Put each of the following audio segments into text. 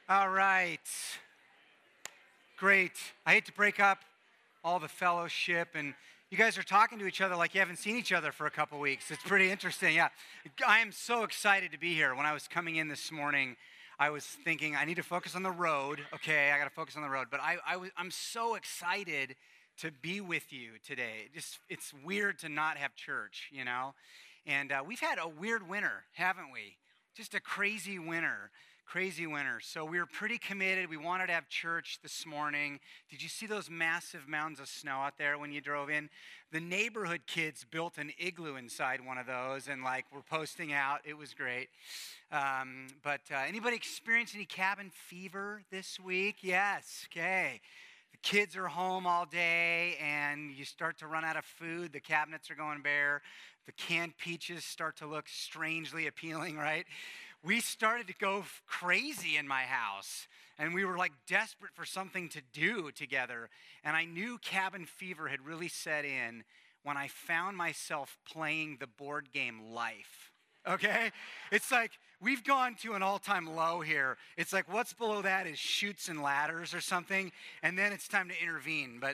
All right. Great. I hate to break up all the fellowship, and you guys are talking to each other like you haven't seen each other for a couple weeks. It's pretty interesting. Yeah. I am so excited to be here. When I was coming in this morning, I was thinking I need to focus on the road. Okay, I got to focus on the road. But I'm so excited to be with you today. It's weird to not have church, you know? And we've had a weird winter, haven't we? Just a crazy winter. So we were pretty committed. We wanted to have church this morning. Did you see those massive mounds of snow out there when you drove in? The neighborhood kids built an igloo inside one of those and were posting out. It was great. But anybody experience any cabin fever this week? Yes. Okay. The kids are home all day and you start to run out of food. The cabinets are going bare. The canned peaches start to look strangely appealing, right? We started to go crazy in my house, and we were desperate for something to do together. And I knew cabin fever had really set in when I found myself playing the board game Life. Okay? It's we've gone to an all-time low here. It's what's below that is Chutes and Ladders or something, and then it's time to intervene. But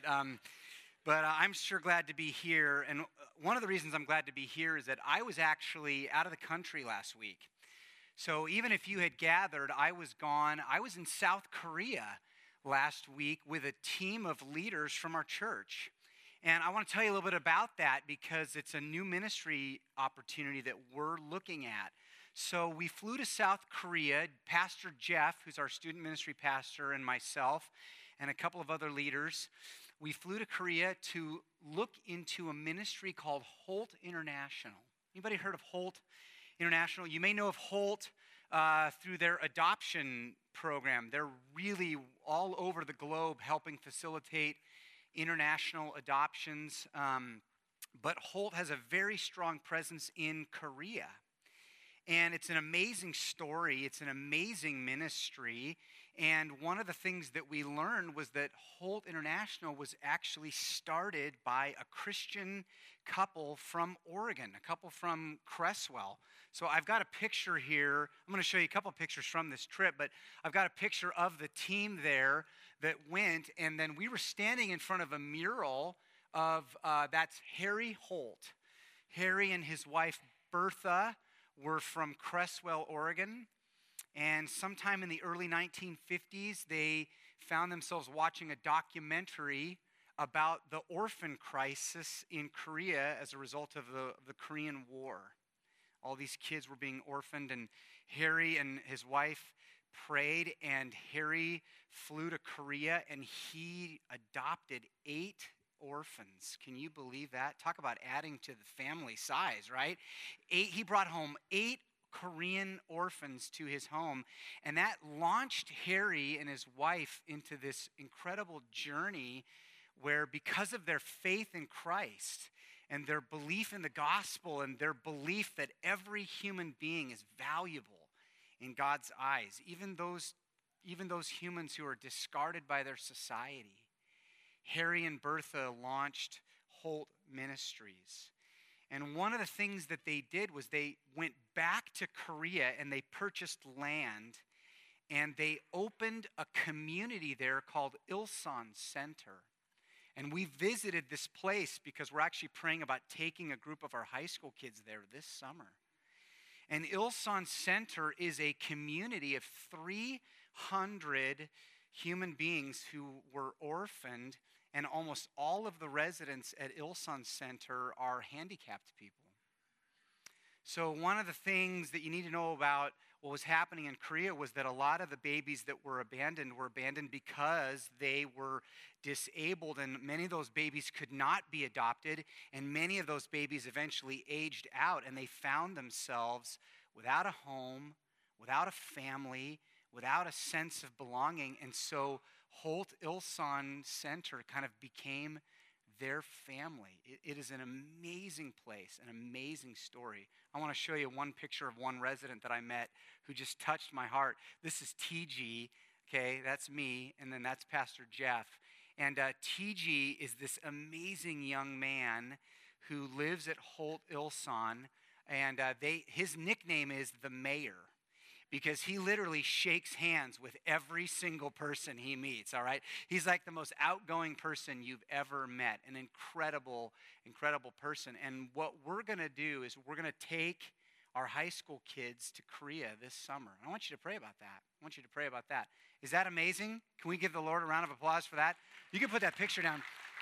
I'm sure glad to be here. And one of the reasons I'm glad to be here is that I was actually out of the country last week. So even if you had gathered, I was gone. I was in South Korea last week with a team of leaders from our church. And I want to tell you a little bit about that because it's a new ministry opportunity that we're looking at. So we flew to South Korea. Pastor Jeff, who's our student ministry pastor, and myself, and a couple of other leaders, we flew to Korea to look into a ministry called Holt International. Anybody heard of Holt International? You may know of Holt through their adoption program. They're really all over the globe helping facilitate international adoptions. But Holt has a very strong presence in Korea. And it's an amazing story. It's an amazing ministry. And one of the things that we learned was that Holt International was actually started by a Christian couple from Oregon, a couple from Cresswell. So I've got a picture here. I'm going to show you a couple of pictures from this trip, but I've got a picture of the team there that went, and then we were standing in front of a mural of, that's Harry Holt. Harry and his wife Bertha were from Cresswell, Oregon. And sometime in the early 1950s, they found themselves watching a documentary about the orphan crisis in Korea as a result of the Korean War. All these kids were being orphaned, and Harry and his wife prayed, and Harry flew to Korea, and he adopted 8 orphans. Can you believe that? Talk about adding to the family size, right? He brought home 8 Korean orphans to his home, and that launched Harry and his wife into this incredible journey where, because of their faith in Christ and their belief in the gospel and their belief that every human being is valuable in God's eyes, even those humans who are discarded by their society, Harry and Bertha launched Holt Ministries. And one of the things that they did was they went back to Korea and they purchased land, and they opened a community there called Ilsan Center. And we visited this place because we're actually praying about taking a group of our high school kids there this summer. And Ilsan Center is a community of 300 human beings who were orphaned, and almost all of the residents at Ilsan Center are handicapped people. So one of the things that you need to know about what was happening in Korea was that a lot of the babies that were abandoned because they were disabled, and many of those babies could not be adopted, and many of those babies eventually aged out, and they found themselves without a home, without a family, without a sense of belonging. And so Holt Ilsan Center kind of became their family. It is an amazing place, an amazing story. I want to show you one picture of one resident that I met who just touched my heart. This is TG, okay, that's me, and then that's Pastor Jeff. And TG is this amazing young man who lives at Holt Ilsan, and his nickname is the Mayor. because he literally shakes hands with every single person he meets, all right? He's like the most outgoing person you've ever met, an incredible, incredible person. And what we're going to do is we're going to take our high school kids to Korea this summer. I want you to pray about that. I want you to pray about that. Is that amazing? Can we give the Lord a round of applause for that? You can put that picture down.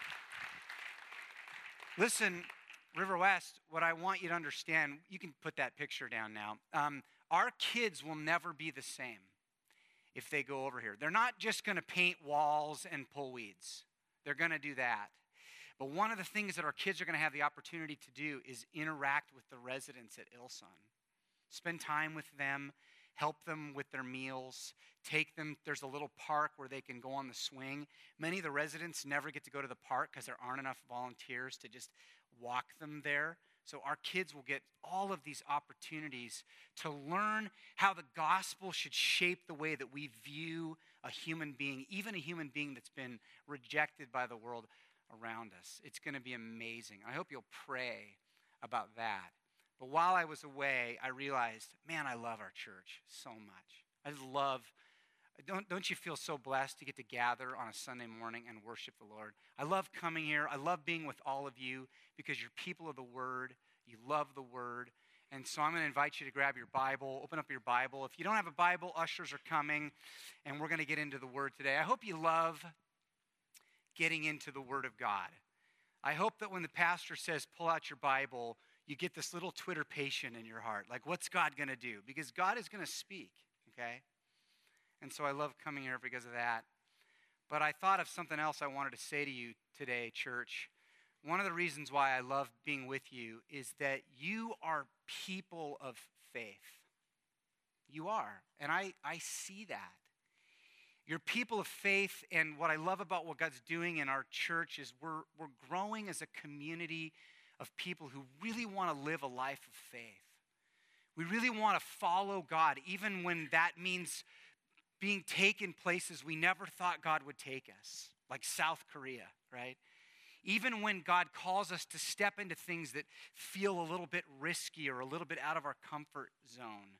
Listen, River West, what I want you to understand, you can put that picture down now. Our kids will never be the same if they go over here. They're not just going to paint walls and pull weeds. They're going to do that. But one of the things that our kids are going to have the opportunity to do is interact with the residents at Ilsan. Spend time with them, help them with their meals, take them. There's a little park where they can go on the swing. Many of the residents never get to go to the park because there aren't enough volunteers to just walk them there. So our kids will get all of these opportunities to learn how the gospel should shape the way that we view a human being, even a human being that's been rejected by the world around us. It's going to be amazing. I hope you'll pray about that. But while I was away, I realized, man, I love our church so much. I just love, don't you feel so blessed to get to gather on a Sunday morning and worship the Lord? I love coming here. I love being with all of you because you're people of the Word. You love the Word. And so I'm going to invite you to grab your Bible, open up your Bible. If you don't have a Bible, ushers are coming, and we're going to get into the Word today. I hope you love getting into the Word of God. I hope that when the pastor says, pull out your Bible, you get this little twitterpation in your heart. Like, what's God going to do? Because God is going to speak, okay? And so I love coming here because of that. But I thought of something else I wanted to say to you today, church. One of the reasons why I love being with you is that you are people of faith. You are. And I see that. You're people of faith, and what I love about what God's doing in our church is we're growing as a community of people who really want to live a life of faith. We really want to follow God, even when that means being taken places we never thought God would take us, like South Korea, right? Even when God calls us to step into things that feel a little bit risky or a little bit out of our comfort zone.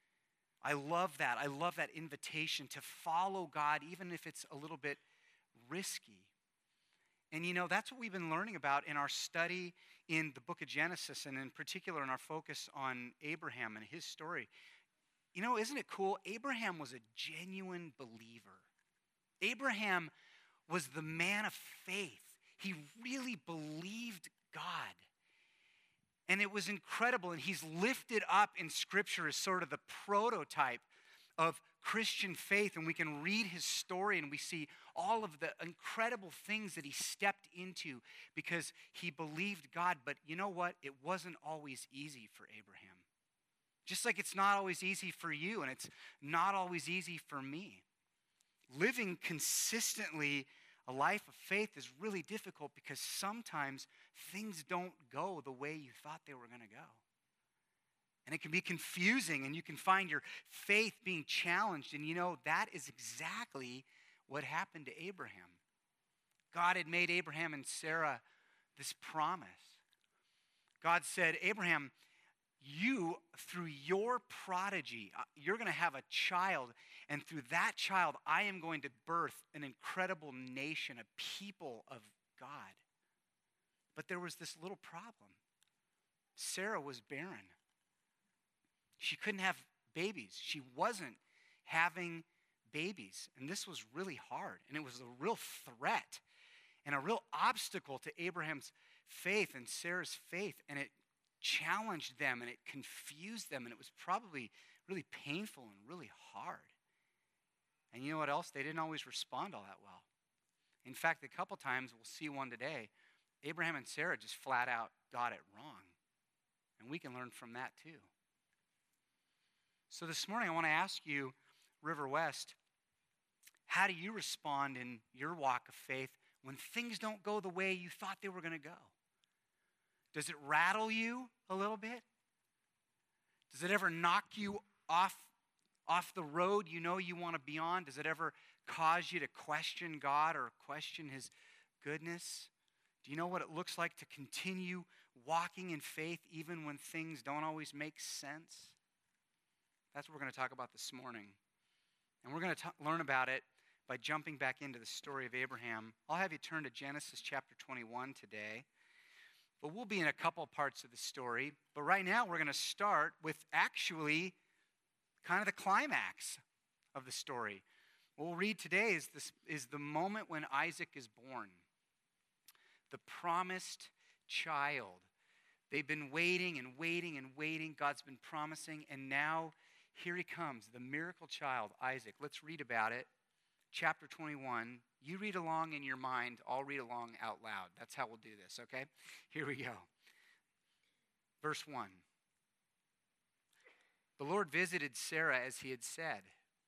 I love that. I love that invitation to follow God, even if it's a little bit risky. And you know, that's what we've been learning about in our study in the book of Genesis, and in particular in our focus on Abraham and his story. You know, isn't it cool? Abraham was a genuine believer. Abraham was the man of faith. He really believed God. And it was incredible. And he's lifted up in Scripture as sort of the prototype of Christian faith. And we can read his story and we see all of the incredible things that he stepped into because he believed God. But you know what? It wasn't always easy for Abraham. Just like it's not always easy for you, and it's not always easy for me. Living consistently a life of faith is really difficult because sometimes things don't go the way you thought they were going to go. And it can be confusing, and you can find your faith being challenged. And you know, that is exactly what happened to Abraham. God had made Abraham and Sarah this promise. God said, Abraham, you, through your prodigy, you're going to have a child, and through that child, I am going to birth an incredible nation, a people of God. But there was this little problem. Sarah was barren. She couldn't have babies. She wasn't having babies, and this was really hard, and it was a real threat and a real obstacle to Abraham's faith and Sarah's faith, and it challenged them and it confused them, and it was probably really painful and really hard. And you know what else? They didn't always respond all that well. In fact, a couple times, we'll see one today, Abraham and Sarah just flat out got it wrong. And we can learn from that too. So this morning I want to ask you, River West, how do you respond in your walk of faith when things don't go the way you thought they were going to go? Does it rattle you a little bit? Does it ever knock you off the road you know you want to be on? Does it ever cause you to question God or question his goodness? Do you know what it looks like to continue walking in faith even when things don't always make sense? That's what we're going to talk about this morning. And we're going to learn about it by jumping back into the story of Abraham. I'll have you turn to Genesis chapter 21 today. But we'll be in a couple parts of the story. But right now we're going to start with actually kind of the climax of the story. What we'll read today is the moment when Isaac is born. The promised child. They've been waiting and waiting and waiting. God's been promising. And now here he comes, the miracle child, Isaac. Let's read about it. Chapter 21. You read along in your mind. I'll read along out loud. That's how we'll do this, okay? Here we go. Verse 1. The Lord visited Sarah as he had said.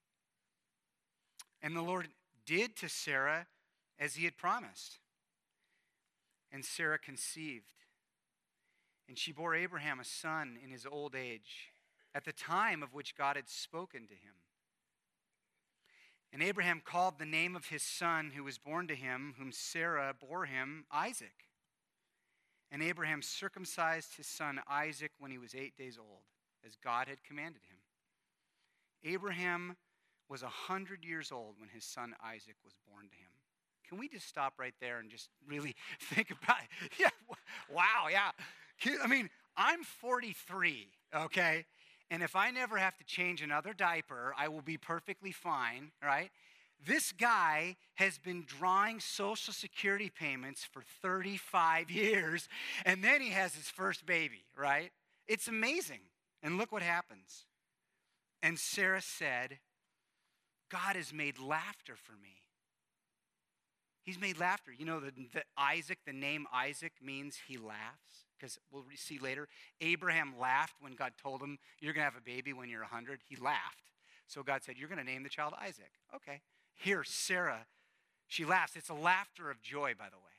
And the Lord did to Sarah as he had promised. And Sarah conceived. And she bore Abraham a son in his old age, at the time of which God had spoken to him. And Abraham called the name of his son who was born to him, whom Sarah bore him, Isaac. And Abraham circumcised his son Isaac when he was 8 days old, as God had commanded him. Abraham was 100 years old when his son Isaac was born to him. Can we just stop right there and just really think about it? Yeah, wow, yeah. I mean, I'm 43, okay? And if I never have to change another diaper, I will be perfectly fine, right? This guy has been drawing Social Security payments for 35 years, and then he has his first baby, right? It's amazing. And look what happens. And Sarah said, God has made laughter for me. He's made laughter. You know, the name Isaac means he laughs. Because we'll see later, Abraham laughed when God told him, you're going to have a baby when you're 100. He laughed. So God said, you're going to name the child Isaac. Okay. Here, Sarah, she laughs. It's a laughter of joy, by the way.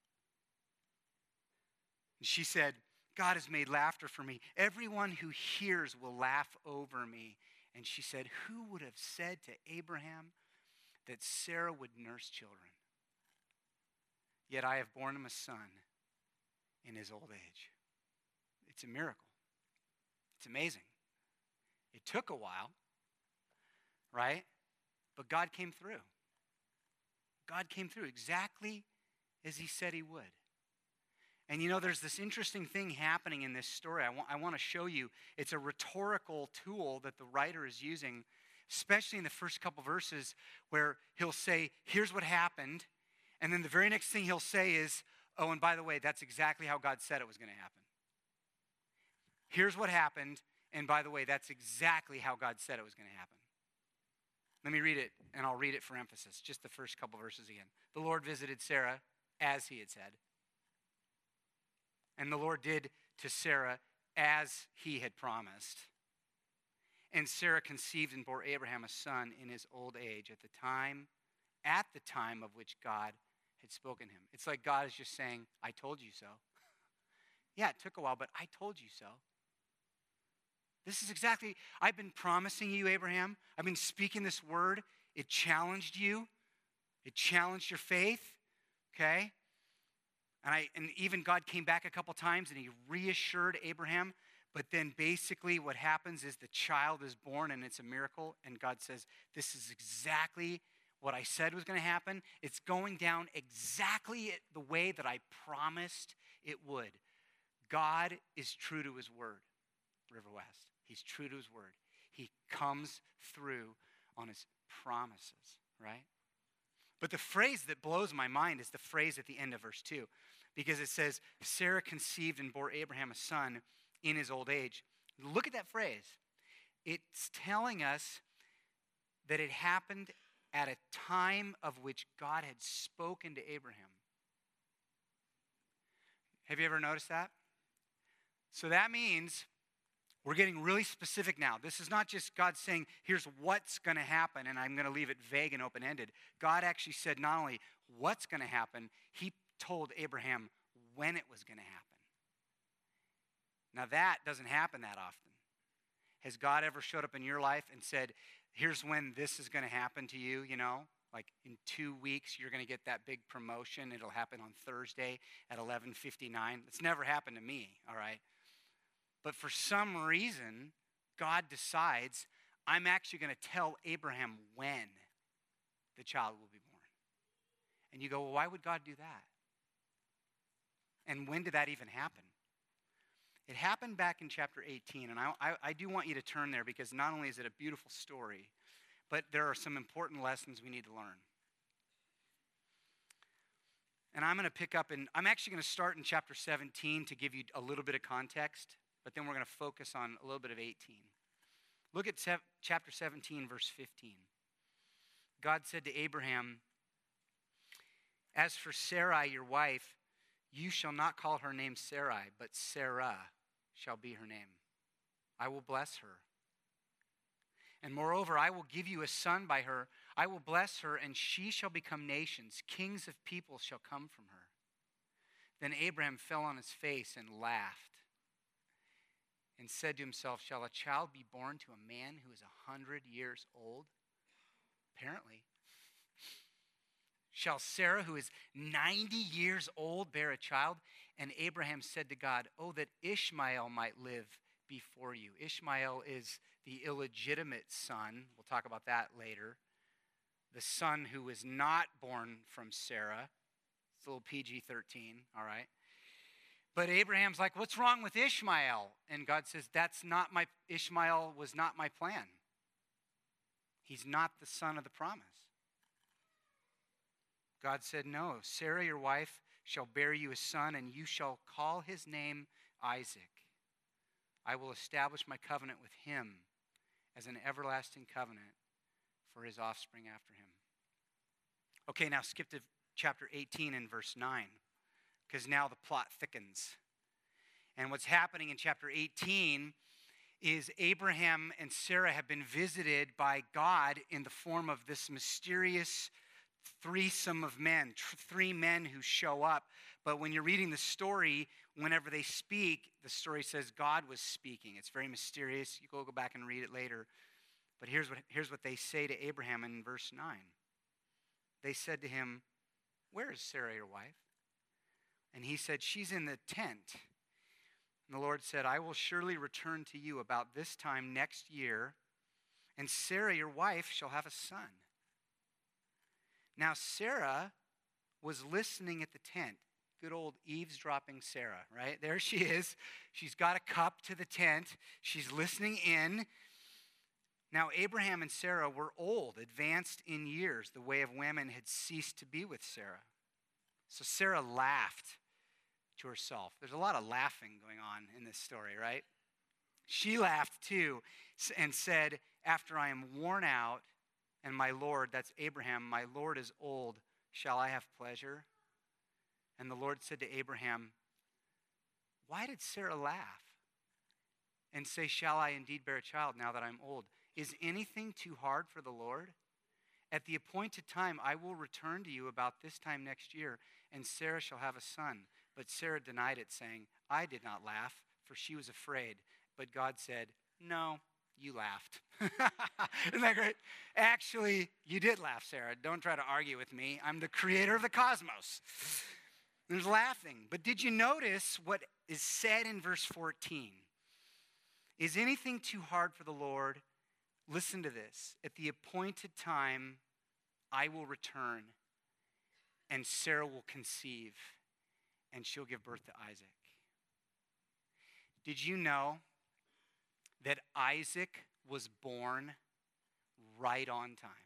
And she said, God has made laughter for me. Everyone who hears will laugh over me. And she said, who would have said to Abraham that Sarah would nurse children? Yet I have borne him a son in his old age. It's a miracle. It's amazing. It took a while, right? But God came through. God came through exactly as he said he would. And you know, there's this interesting thing happening in this story. I want to show you. It's a rhetorical tool that the writer is using, especially in the first couple verses, where he'll say, here's what happened. And then the very next thing he'll say is, oh, and by the way, that's exactly how God said it was going to happen. Here's what happened, and by the way, that's exactly how God said it was going to happen. Let me read it, and I'll read it for emphasis, just the first couple verses again. The Lord visited Sarah as he had said, and the Lord did to Sarah as he had promised. And Sarah conceived and bore Abraham a son in his old age at the time of which God had spoken to him. It's like God is just saying, I told you so. Yeah, it took a while, but I told you so. This is exactly, I've been promising you, Abraham. I've been speaking this word. It challenged you. It challenged your faith, okay? And even God came back a couple times and he reassured Abraham. But then basically what happens is the child is born and it's a miracle. And God says, this is exactly what I said was going to happen. It's going down exactly the way that I promised it would. God is true to his word, River West. He's true to his word. He comes through on his promises, right? But the phrase that blows my mind is the phrase at the end of verse 2, because it says, Sarah conceived and bore Abraham a son in his old age. Look at that phrase. It's telling us that it happened at a time of which God had spoken to Abraham. Have you ever noticed that? So that means we're getting really specific now. This is not just God saying, here's what's going to happen, and I'm going to leave it vague and open-ended. God actually said not only what's going to happen, he told Abraham when it was going to happen. Now that doesn't happen that often. Has God ever showed up in your life and said, here's when this is going to happen to you, you know? Like in 2 weeks, you're going to get that big promotion. It'll happen on Thursday at 11:59. It's never happened to me, all right? But for some reason, God decides, I'm actually going to tell Abraham when the child will be born. And you go, well, why would God do that? And when did that even happen? It happened back in chapter 18, and I do want you to turn there because not only is it a beautiful story, but there are some important lessons we need to learn. And I'm going to pick up, I'm actually going to start in chapter 17 to give you a little bit of context, but then we're going to focus on a little bit of 18. Look at chapter 17, verse 15. God said to Abraham, as for Sarai, your wife, you shall not call her name Sarai, but Sarah shall be her name. I will bless her. And moreover, I will give you a son by her. I will bless her, and she shall become nations. Kings of people shall come from her. Then Abraham fell on his face and laughed and said to himself, shall a child be born to a man who is 100 years old? Apparently. Shall Sarah, who is 90 years old, bear a child? And Abraham said to God, oh, that Ishmael might live before you. Ishmael is the illegitimate son. We'll talk about that later. The son who was not born from Sarah. It's a little PG-13, all right? But Abraham's like, what's wrong with Ishmael? And God says, Ishmael was not my plan. He's not the son of the promise. God said, no, Sarah, your wife, shall bear you a son, and you shall call his name Isaac. I will establish my covenant with him as an everlasting covenant for his offspring after him. Okay, now skip to chapter 18 and verse 9, because now the plot thickens. And what's happening in chapter 18 is Abraham and Sarah have been visited by God in the form of this mysterious threesome of men, three men who show up. But when you're reading the story, whenever they speak, the story says God was speaking. It's very mysterious. You go back and read it later. But here's what they say to Abraham in verse 9. They said to him, where is Sarah, your wife? And he said, she's in the tent. And the Lord said, I will surely return to you about this time next year, and Sarah, your wife, shall have a son. Now, Sarah was listening at the tent. Good old eavesdropping Sarah, right? There she is. She's got a cup to the tent. She's listening in. Now, Abraham and Sarah were old, advanced in years. The way of women had ceased to be with Sarah. So Sarah laughed to herself. There's a lot of laughing going on in this story, right? She laughed too and said, after I am worn out, and my Lord, that's Abraham, my Lord is old, shall I have pleasure? And the Lord said to Abraham, why did Sarah laugh and say, shall I indeed bear a child now that I'm old? Is anything too hard for the Lord? At the appointed time, I will return to you about this time next year, and Sarah shall have a son. But Sarah denied it, saying, I did not laugh, for she was afraid. But God said, no, you laughed. Isn't that great? Actually, you did laugh, Sarah. Don't try to argue with me. I'm the creator of the cosmos. There's laughing. But did you notice what is said in verse 14? Is anything too hard for the Lord? Listen to this. At the appointed time, I will return, and Sarah will conceive, and she'll give birth to Isaac. Did you know that Isaac was born right on time?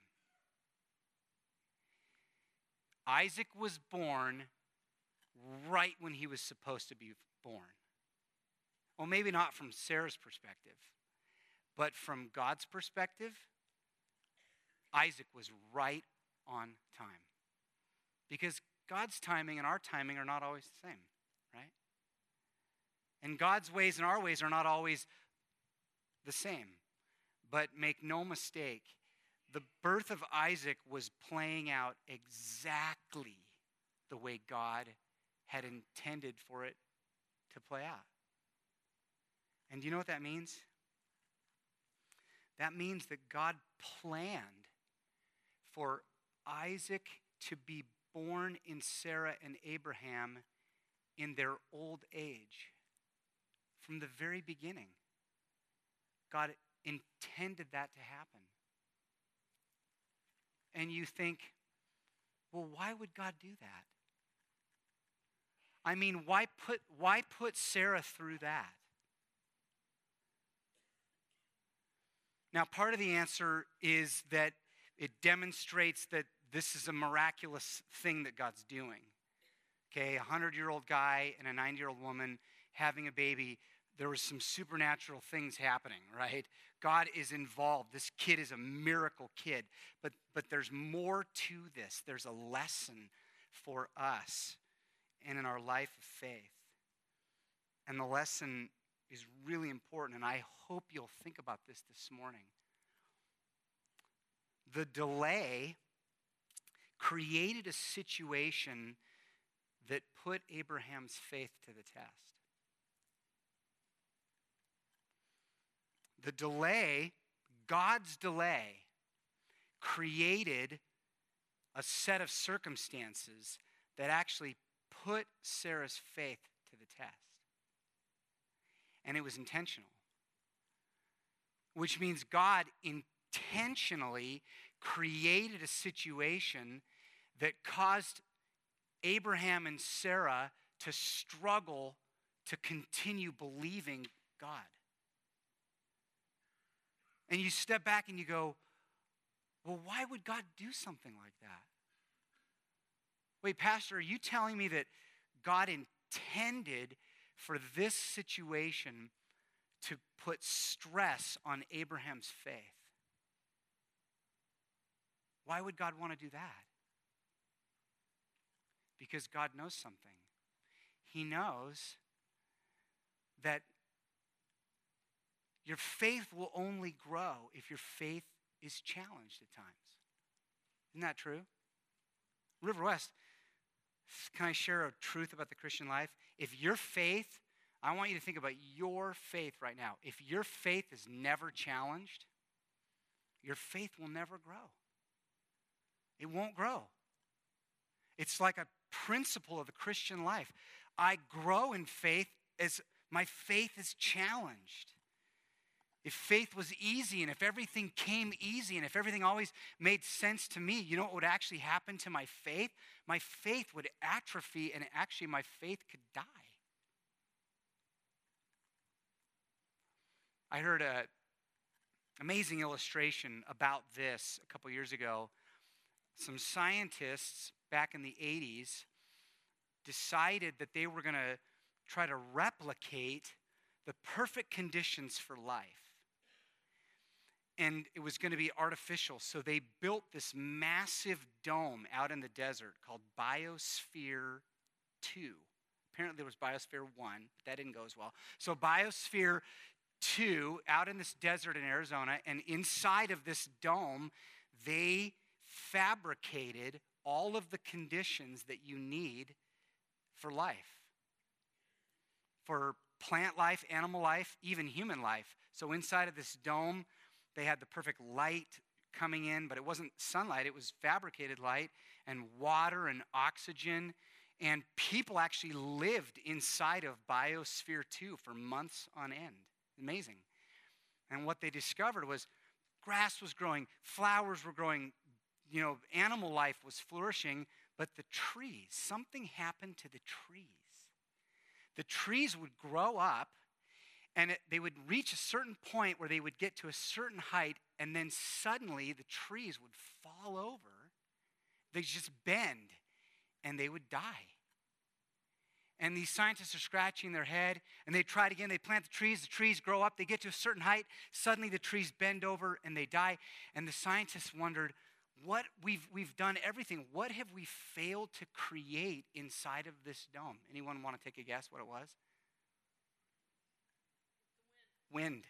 Isaac was born right when he was supposed to be born. Well, maybe not from Sarah's perspective, but from God's perspective, Isaac was right on time. Because God's timing and our timing are not always the same, right? And God's ways and our ways are not always the same. But make no mistake, the birth of Isaac was playing out exactly the way God had intended for it to play out. And do you know what that means? That means that God planned for Isaac to be born in Sarah and Abraham in their old age from the very beginning. God intended that to happen. And you think, well, why would God do that? I mean, why put Sarah through that? Now, part of the answer is that it demonstrates that this is a miraculous thing that God's doing. Okay, a 100-year-old guy and a 90-year-old woman having a baby, there was some supernatural things happening, right? God is involved. This kid is a miracle kid. But there's more to this. There's a lesson for us and in our life of faith. And the lesson is really important, and I hope you'll think about this morning. The delay created a situation that put Abraham's faith to the test. The delay, God's delay, created a set of circumstances that actually put Sarah's faith to the test. And it was intentional. Which means God intentionally created a situation that caused Abraham and Sarah to struggle to continue believing God. And you step back and you go, well, why would God do something like that? Wait, Pastor, are you telling me that God intended for this situation to put stress on Abraham's faith? Why would God want to do that? Because God knows something. He knows that your faith will only grow if your faith is challenged at times. Isn't that true? River West, can I share a truth about the Christian life? If your faith, I want you to think about your faith right now. If your faith is never challenged, your faith will never grow. It won't grow. It's like a principle of the Christian life. I grow in faith as my faith is challenged. If faith was easy and if everything came easy and if everything always made sense to me, you know what would actually happen to my faith? My faith would atrophy and actually my faith could die. I heard an amazing illustration about this a couple years ago. Some scientists back in the 80s decided that they were going to try to replicate the perfect conditions for life. And it was going to be artificial. So they built this massive dome out in the desert called Biosphere 2. Apparently there was Biosphere 1, but that didn't go as well. So Biosphere 2 out in this desert in Arizona, and inside of this dome, they fabricated all of the conditions that you need for life. For plant life, animal life, even human life. So inside of this dome, they had the perfect light coming in, but it wasn't sunlight, it was fabricated light and water and oxygen. And people actually lived inside of Biosphere 2 for months on end. Amazing. And what they discovered was grass was growing, flowers were growing, animal life was flourishing, but the trees, something happened to the trees. The trees would grow up, and they would reach a certain point where they would get to a certain height, and then suddenly the trees would fall over. They'd just bend, and they would die. And these scientists are scratching their head, and they try it again. They plant the trees grow up, they get to a certain height, suddenly the trees bend over, and they die. And the scientists wondered, what we've done everything. What have we failed to create inside of this dome? Anyone want to take a guess what it was? Wind.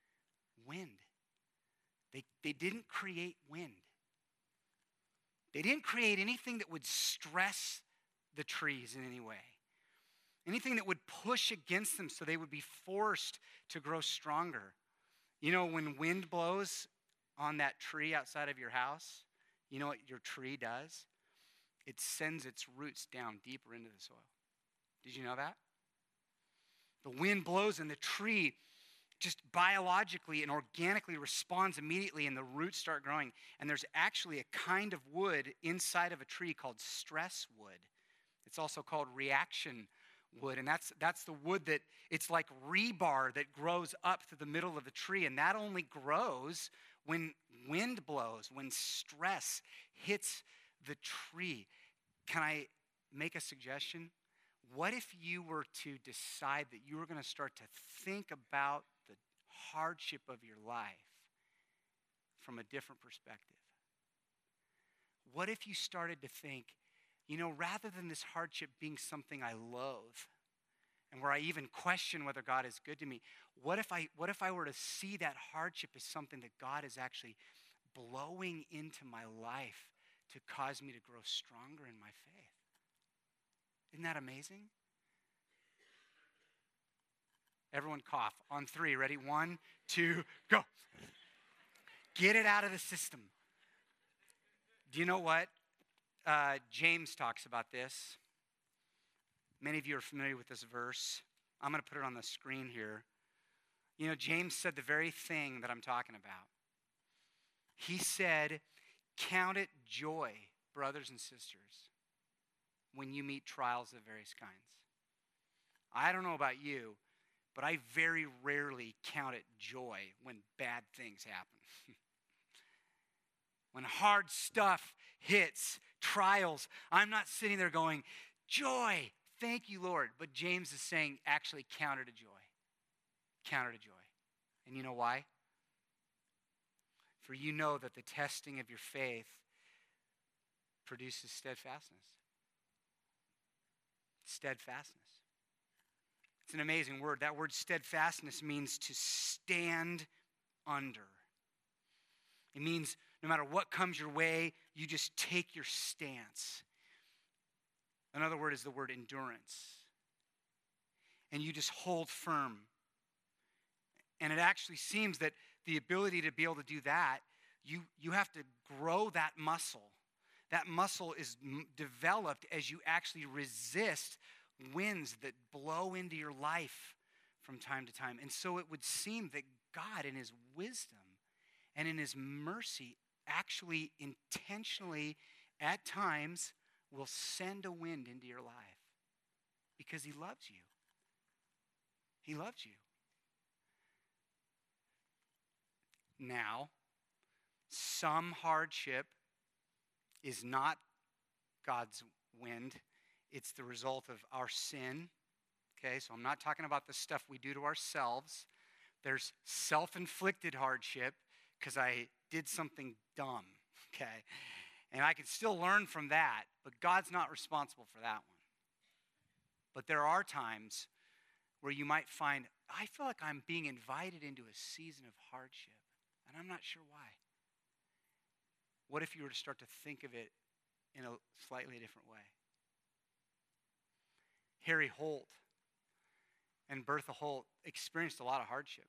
They didn't create wind. They didn't create anything that would stress the trees in any way. Anything that would push against them so they would be forced to grow stronger. You know, when wind blows on that tree outside of your house, you know what your tree does? It sends its roots down deeper into the soil. Did you know that? The wind blows and the tree just biologically and organically responds immediately, and the roots start growing. And there's actually a kind of wood inside of a tree called stress wood. It's also called reaction wood, and that's the wood that it's like rebar that grows up through the middle of the tree, and that only grows when wind blows, when stress hits the tree. Can I make a suggestion? What if you were to decide that you were going to start to think about the hardship of your life from a different perspective? What if you started to think, rather than this hardship being something I loathe and where I even question whether God is good to me, what if I were to see that hardship as something that God is actually blowing into my life to cause me to grow stronger in my faith? Isn't that amazing? Everyone cough. On 3, ready? 1, 2, go. Get it out of the system. Do you know what? James talks about this. Many of you are familiar with this verse. I'm going to put it on the screen here. James said the very thing that I'm talking about. He said, count it joy, brothers and sisters, when you meet trials of various kinds. I don't know about you, but I very rarely count it joy when bad things happen. When hard stuff hits, trials, I'm not sitting there going, joy, thank you, Lord. But James is saying, actually count it a joy. Count it a joy. And you know why? For you know that the testing of your faith produces steadfastness. Steadfastness. It's an amazing word. That word steadfastness means to stand under. It means no matter what comes your way, you just take your stance. Another word is the word endurance. And you just hold firm. And it actually seems that the ability to be able to do that, you have to grow that muscle. That muscle is developed as you actually resist winds that blow into your life from time to time. And so it would seem that God, in his wisdom and in his mercy, actually intentionally at times will send a wind into your life because he loves you. He loves you. Now, some hardship is not God's wind. It's the result of our sin. Okay, so I'm not talking about the stuff we do to ourselves. There's self-inflicted hardship because I did something dumb, okay? And I can still learn from that, but God's not responsible for that one. But there are times where you might find, I feel like I'm being invited into a season of hardship, and I'm not sure why. What if you were to start to think of it in a slightly different way? Harry Holt and Bertha Holt experienced a lot of hardship.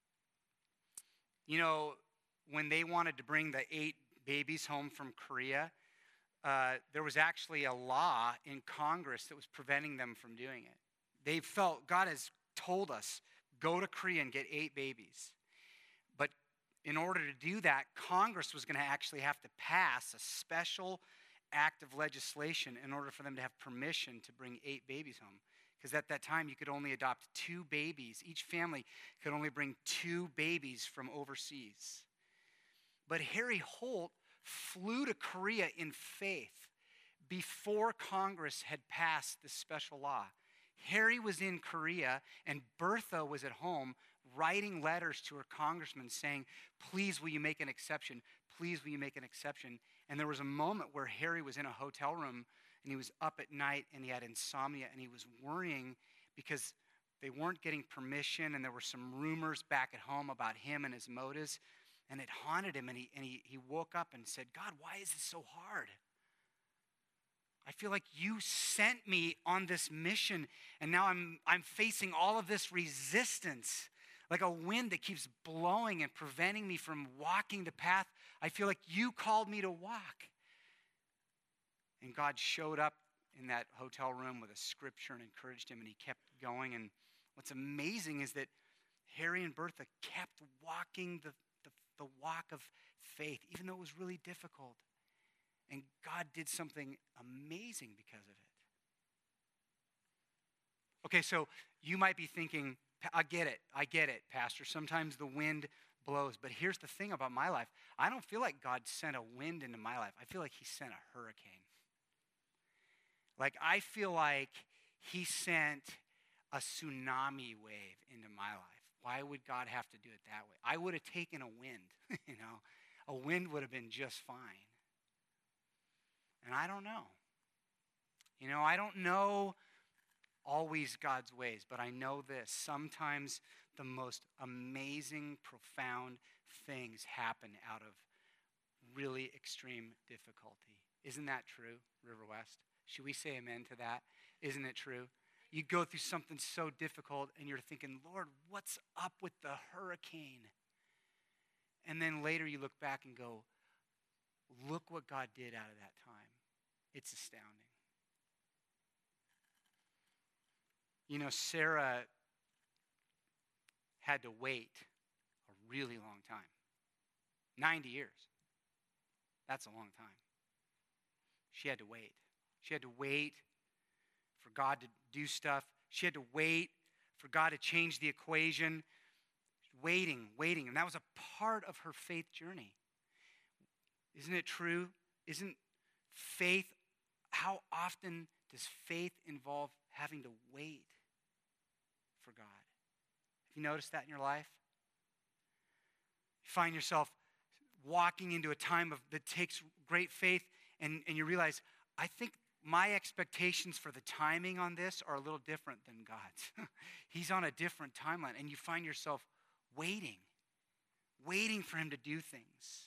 When they wanted to bring the 8 babies home from Korea, there was actually a law in Congress that was preventing them from doing it. They felt, God has told us, go to Korea and get 8 babies. But in order to do that, Congress was going to actually have to pass a special act of legislation in order for them to have permission to bring 8 babies home. Because at that time, you could only adopt 2 babies. Each family could only bring 2 babies from overseas. But Harry Holt flew to Korea in faith before Congress had passed this special law. Harry was in Korea, and Bertha was at home writing letters to her congressman saying, please, will you make an exception? Please, will you make an exception? And there was a moment where Harry was in a hotel room, and he was up at night, and he had insomnia, and he was worrying because they weren't getting permission, and there were some rumors back at home about him and his motives, and it haunted him, and he woke up and said, God, why is this so hard? I feel like you sent me on this mission, and now I'm facing all of this resistance, like a wind that keeps blowing and preventing me from walking the path I feel like you called me to walk. And God showed up in that hotel room with a scripture and encouraged him, and he kept going. And what's amazing is that Harry and Bertha kept walking the walk of faith, even though it was really difficult. And God did something amazing because of it. Okay, so you might be thinking, I get it, Pastor. Sometimes the wind blows. But here's the thing about my life. I don't feel like God sent a wind into my life. I feel like he sent a hurricane. Like, I feel like he sent a tsunami wave into my life. Why would God have to do it that way? I would have taken a wind, A wind would have been just fine. And I don't know. I don't know always God's ways, but I know this. Sometimes the most amazing, profound things happen out of really extreme difficulty. Isn't that true, River West? Should we say amen to that? Isn't it true? You go through something so difficult and you're thinking, Lord, what's up with the hurricane? And then later you look back and go, look what God did out of that time. It's astounding. Sarah had to wait a really long time. 90 years. That's a long time. She had to wait. She had to wait for God to do stuff. She had to wait for God to change the equation. Waiting. And that was a part of her faith journey. Isn't it true? Isn't faith, how often does faith involve having to wait for God? Have you noticed that in your life? You find yourself walking into a time that takes great faith, and you realize, I think my expectations for the timing on this are a little different than God's. He's on a different timeline, and you find yourself waiting for him to do things.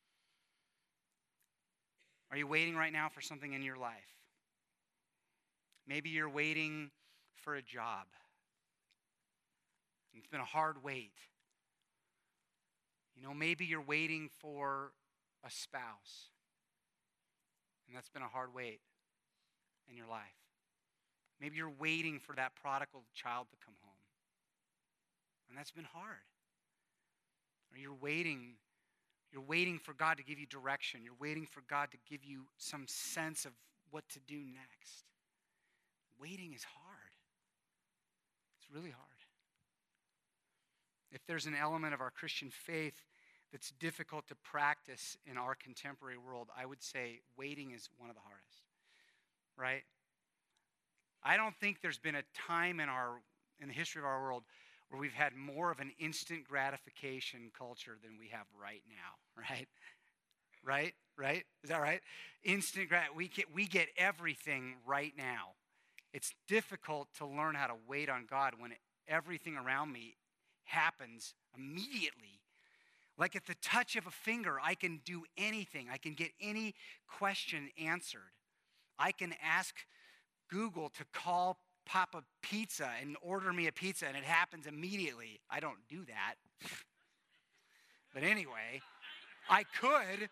Are you waiting right now for something in your life? Maybe you're waiting for a job. It's been a hard wait. Maybe you're waiting for a spouse. And that's been a hard wait in your life. Maybe you're waiting for that prodigal child to come home. And that's been hard. Or you're waiting for God to give you direction. You're waiting for God to give you some sense of what to do next. Waiting is hard. It's really hard. If there's an element of our Christian faith that's difficult to practice in our contemporary world, I would say waiting is one of the hardest, right? I don't think there's been a time in the history of our world where we've had more of an instant gratification culture than we have right now, right? Right? Is that right? Instant we get everything right now. It's difficult to learn how to wait on God when everything around me happens immediately. Like at the touch of a finger, I can do anything. I can get any question answered. I can ask Google to call Papa Pizza and order me a pizza, and it happens immediately. I don't do that. But anyway, I could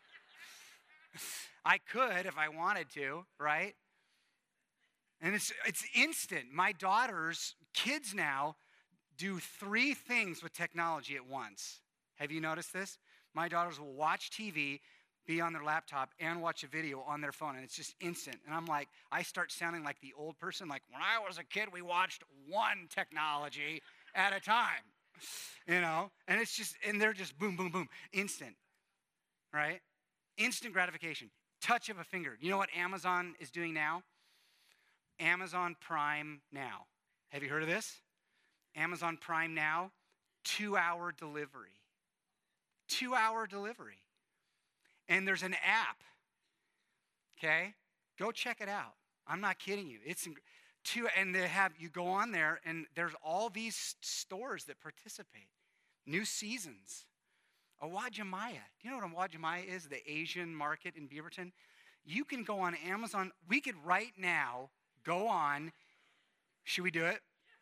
if I wanted to, right? And it's instant. My daughter's kids now do 3 things with technology at once. Have you noticed this? My daughters will watch TV, be on their laptop, and watch a video on their phone, and it's just instant. And I'm like, I start sounding like the old person. Like, when I was a kid, we watched one technology at a time, And it's just, and they're just boom, boom, boom, instant, right? Instant gratification, touch of a finger. You know what Amazon is doing now? Amazon Prime Now. Have you heard of this? Amazon Prime Now, 2-hour delivery. 2-hour delivery. And there's an app, okay? Go check it out. I'm not kidding you. And you go on there, and there's all these stores that participate. New seasons. Uwajimaya. Do you know what Uwajimaya is? The Asian market in Beaverton. You can go on Amazon. We could right now go on. Should we do it?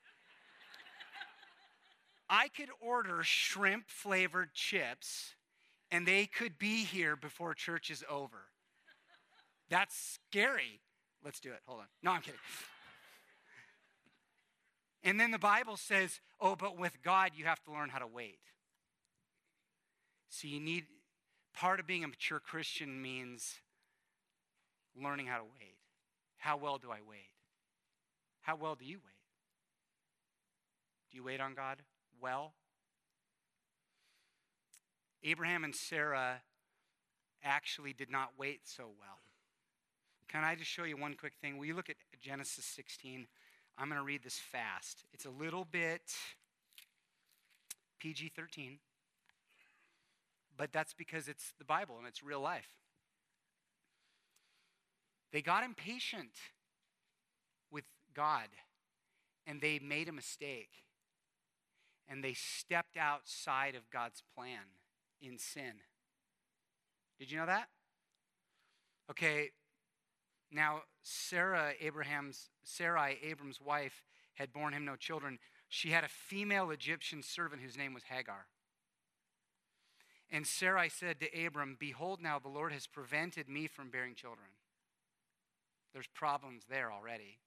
I could order shrimp-flavored chips, and they could be here before church is over. That's scary. Let's do it. Hold on. No, I'm kidding. And then the Bible says, oh, but with God, you have to learn how to wait. So part of being a mature Christian means learning how to wait. How well do I wait? How well do you wait? Do you wait on God well? Abraham and Sarah actually did not wait so well. Can I just show you one quick thing? Will you look at Genesis 16? I'm going to read this fast. It's a little bit PG-13, but that's because it's the Bible and it's real life. They got impatient with God, and they made a mistake, and they stepped outside of God's plan in sin. Did you know that? Okay, now Sarai, Abram's wife, had borne him no children. She had a female Egyptian servant whose name was Hagar. And Sarai said to Abram, behold, now the Lord has prevented me from bearing children. There's problems there already.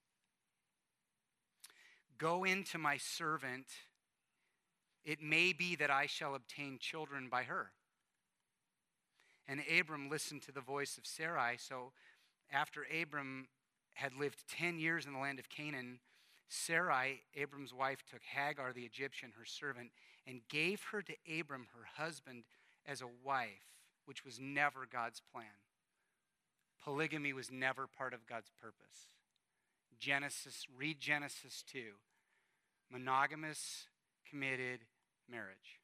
Go into my servant. It may be that I shall obtain children by her. And Abram listened to the voice of Sarai. So after Abram had lived 10 years in the land of Canaan, Sarai, Abram's wife, took Hagar the Egyptian, her servant, and gave her to Abram, her husband, as a wife, which was never God's plan. Polygamy was never part of God's purpose. Read Genesis 2. Monogamous, committed marriage.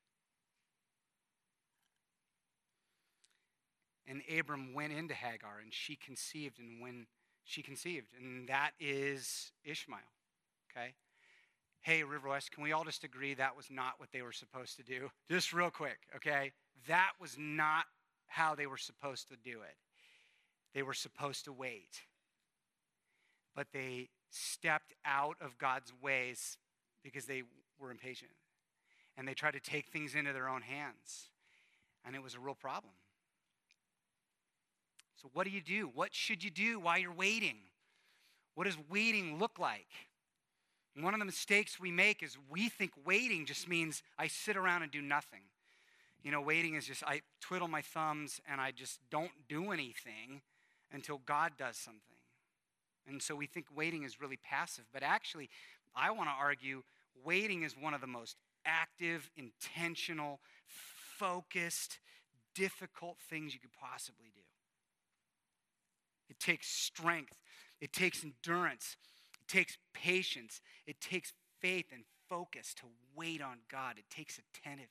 And Abram went into Hagar, and she conceived, and that is Ishmael, okay? Hey, River West, can we all just agree that was not what they were supposed to do? Just real quick, okay? That was not how they were supposed to do it. They were supposed to wait. But they stepped out of God's ways because they were impatient. And they tried to take things into their own hands. And it was a real problem. So what do you do? What should you do while you're waiting? What does waiting look like? And one of the mistakes we make is we think waiting just means I sit around and do nothing. You know, waiting is just I twiddle my thumbs and I just don't do anything until God does something. And so we think waiting is really passive. But actually, I want to argue waiting is one of the most active, intentional, focused, difficult things you could possibly do. It takes strength. It takes endurance. It takes patience. It takes faith and focus to wait on God. It takes attentiveness.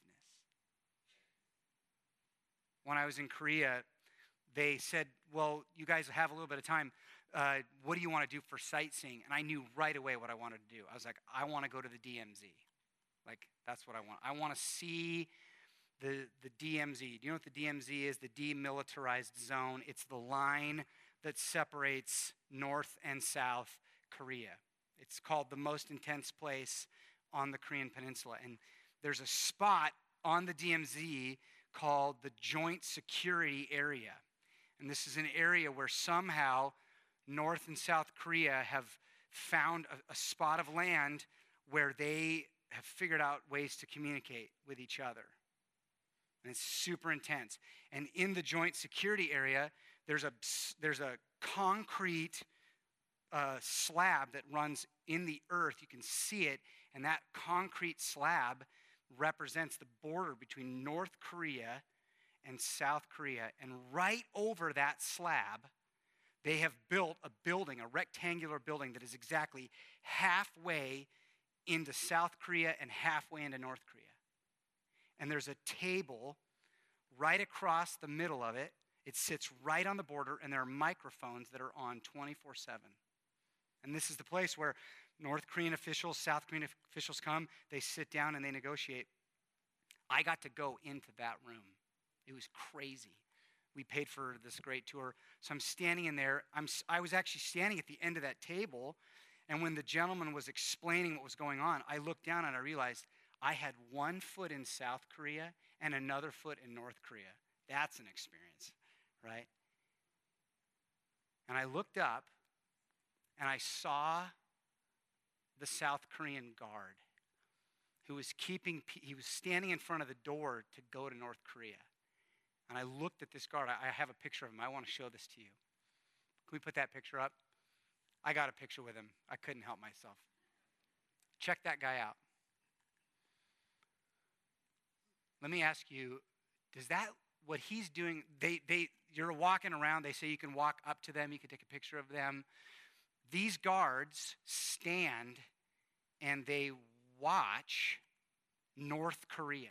When I was in Korea, they said, well, you guys have a little bit of time. What do you want to do for sightseeing? And I knew right away what I wanted to do. I was like, I want to go to the DMZ. Like, that's what I want. I want to see the DMZ. Do you know what the DMZ is? The Demilitarized Zone. It's the line that separates North and South Korea. It's called the most intense place on the Korean Peninsula. And there's a spot on the DMZ called the Joint Security Area. And this is an area where somehow North and South Korea have found a spot of land where they have figured out ways to communicate with each other. And it's super intense. And in the Joint Security Area, there's a concrete slab that runs in the earth. You can see it, and that concrete slab represents the border between North Korea and South Korea. And right over that slab, they have built a building, a rectangular building that is exactly halfway into South Korea and halfway into North Korea. And there's a table right across the middle of it. It sits right on the border, and there are microphones that are on 24/7. And this is the place where North Korean officials, South Korean officials come, they sit down and they negotiate. I got to go into that room. It was crazy. We paid for this great tour. So I'm standing in there. I was actually standing at the end of that table, and when the gentleman was explaining what was going on, I looked down and I realized I had one foot in South Korea and another foot in North Korea. That's an experience, right? And I looked up, and I saw the South Korean guard who was he was standing in front of the door to go to North Korea. And I looked at this guard. I have a picture of him. I want to show this to you. Can we put that picture up? I got a picture with him. I couldn't help myself. Check that guy out. Let me ask you, does that, what he's doing, you're walking around, they say you can walk up to them, you can take a picture of them. These guards stand and they watch North Korea.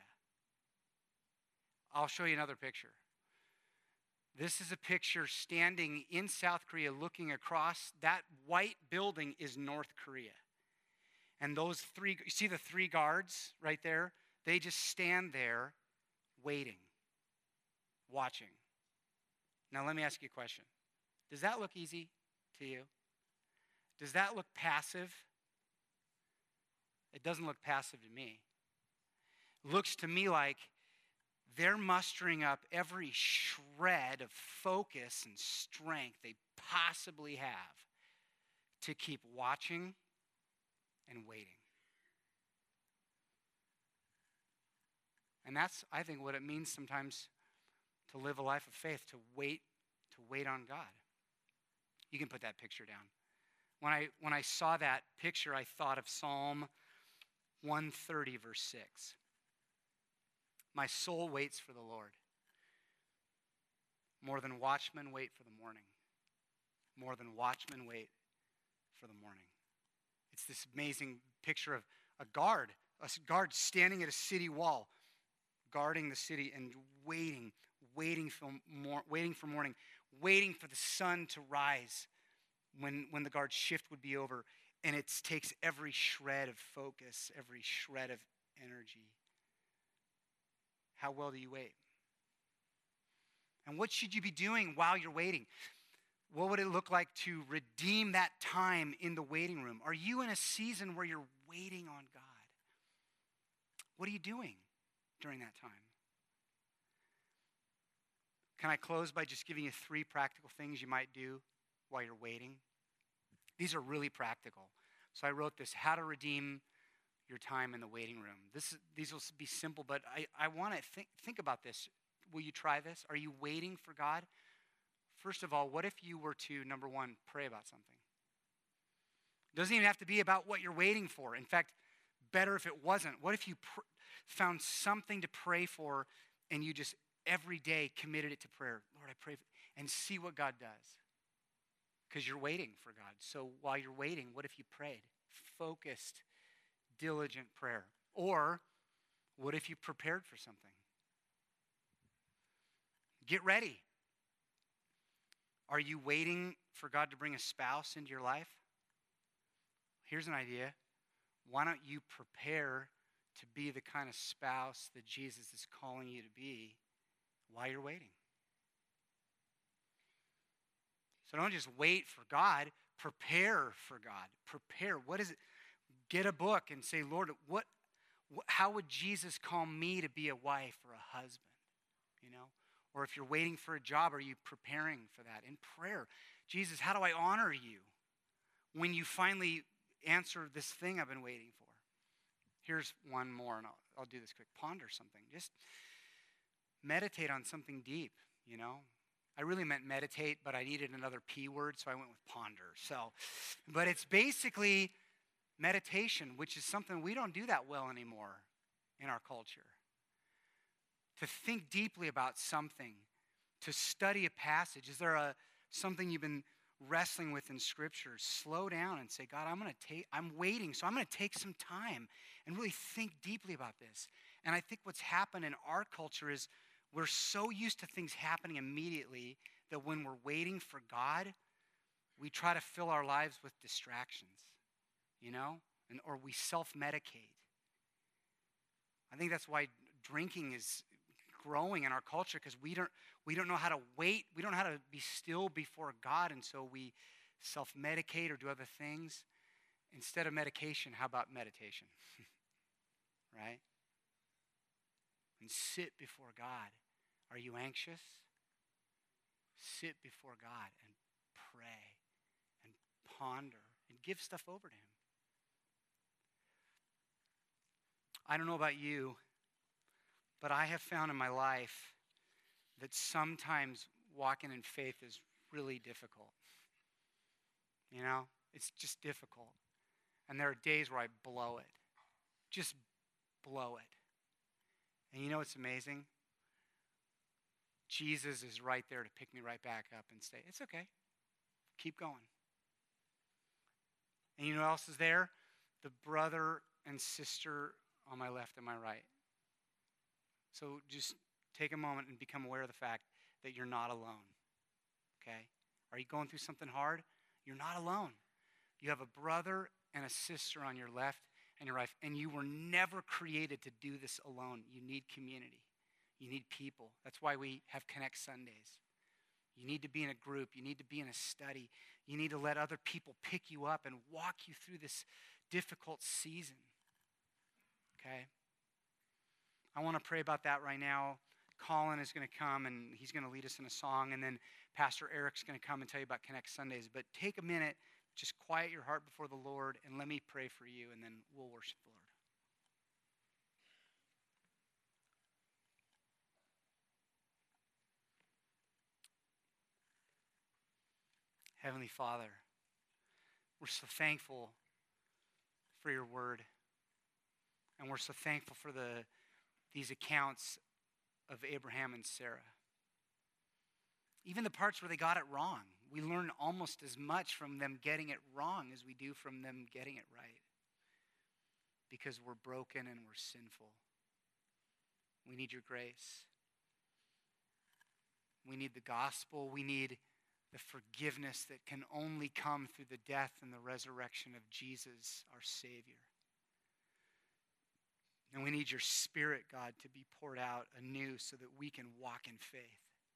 I'll show you another picture. This is a picture standing in South Korea looking across. That white building is North Korea. And those three, you see the three guards right there? They just stand there waiting, watching. Now let me ask you a question. Does that look easy to you? Does that look passive? It doesn't look passive to me. It looks to me like they're mustering up every shred of focus and strength they possibly have to keep watching and waiting. And that's, I think, what it means sometimes to live a life of faith, to wait on God. You can put that picture down. When I saw that picture, I thought of Psalm 130, verse 6. My soul waits for the Lord. More than watchmen wait for the morning. More than watchmen wait for the morning. It's this amazing picture of a guard standing at a city wall, guarding the city and waiting for morning, waiting for the sun to rise when the guard's shift would be over. And it takes every shred of focus, every shred of energy. How well do you wait? And what should you be doing while you're waiting? What would it look like to redeem that time in the waiting room? Are you in a season where you're waiting on God? What are you doing during that time? Can I close by just giving you 3 practical things you might do while you're waiting? These are really practical. So I wrote this, how to redeem your time in the waiting room. These will be simple, but I want to think about this. Will you try this? Are you waiting for God? First of all, what if you were to, number 1, pray about something? It doesn't even have to be about what you're waiting for. In fact, better if it wasn't. What if you found something to pray for and you just every day committed it to prayer? Lord, I pray, and see what God does. Because you're waiting for God. So while you're waiting, what if you prayed? Focused, diligent prayer. Or what if you prepared for something? Get ready. Are you waiting for God to bring a spouse into your life? Here's an idea. Why don't you prepare to be the kind of spouse that Jesus is calling you to be while you're waiting? So don't just wait for God. Prepare for God. Prepare. What is it? Get a book and say, Lord, how would Jesus call me to be a wife or a husband? You know? Or if you're waiting for a job, are you preparing for that in prayer? Jesus, how do I honor you when you finally answer this thing I've been waiting for? Here's one more, and I'll do this quick. Ponder something. Just meditate on something deep, you know? I really meant meditate, but I needed another P word, so I went with ponder. But it's basically meditation, which is something we don't do that well anymore in our culture. To think deeply about something, to study a passage. Is there something you've been wrestling with in Scripture? Slow down and say, God, I'm waiting, so I'm going to take some time and really think deeply about this. And I think what's happened in our culture is we're so used to things happening immediately that when we're waiting for God, we try to fill our lives with distractions, you know, or we self-medicate. I think that's why drinking is growing in our culture, because we don't know how to wait. We don't know how to be still before God, and so we self-medicate or do other things. Instead of medication, how about meditation? Right? And sit before God. Are you anxious? Sit before God and pray and ponder and give stuff over to Him. I don't know about you, but I have found in my life that sometimes walking in faith is really difficult. You know, it's just difficult. And there are days where I blow it. Just blow it. And you know what's amazing? Jesus is right there to pick me right back up and say, it's okay. Keep going. And you know who else is there? The brother and sister on my left and my right. So just take a moment and become aware of the fact that you're not alone. Okay? Are you going through something hard? You're not alone. You have a brother and a sister on your left and your right, and you were never created to do this alone. You need community. You need people. That's why we have Connect Sundays. You need to be in a group. You need to be in a study. You need to let other people pick you up and walk you through this difficult season. Okay? I want to pray about that right now. Colin is going to come, and he's going to lead us in a song, and then Pastor Eric's going to come and tell you about Connect Sundays. But take a minute, just quiet your heart before the Lord, and let me pray for you, and then we'll worship the Lord. Heavenly Father, we're so thankful for your word, and we're so thankful for these accounts of Abraham and Sarah. Even the parts where they got it wrong, we learn almost as much from them getting it wrong as we do from them getting it right. Because we're broken and we're sinful. We need your grace. We need the gospel. We need the forgiveness that can only come through the death and the resurrection of Jesus, our Savior. And we need your Spirit, God, to be poured out anew so that we can walk in faith.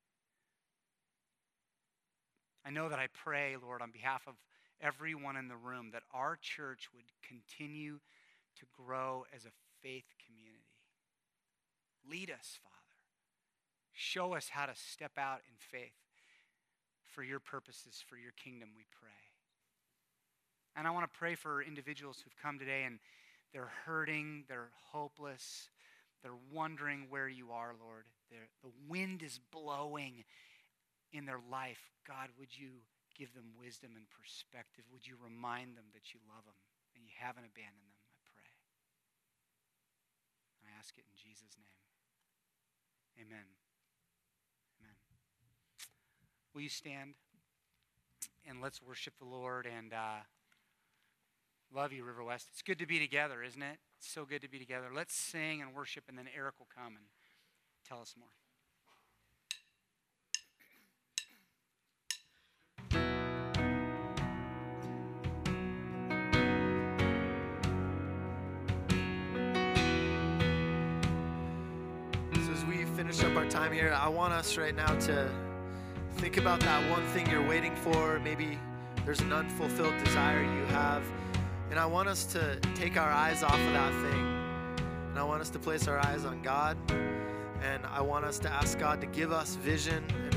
I know that I pray, Lord, on behalf of everyone in the room, that our church would continue to grow as a faith community. Lead us, Father. Show us how to step out in faith for your purposes, for your kingdom, we pray. And I want to pray for individuals who've come today and they're hurting, they're hopeless, they're wondering where you are, Lord. The wind is blowing in their life. God, would you give them wisdom and perspective? Would you remind them that you love them and you haven't abandoned them, I pray. I ask it in Jesus' name. Amen. Amen. Will you stand and let's worship the Lord and love you, River West. It's good to be together, isn't it? It's so good to be together. Let's sing and worship, and then Eric will come and tell us more. So as we finish up our time here, I want us right now to think about that one thing you're waiting for. Maybe there's an unfulfilled desire you have. And I want us to take our eyes off of that thing. And I want us to place our eyes on God. And I want us to ask God to give us vision and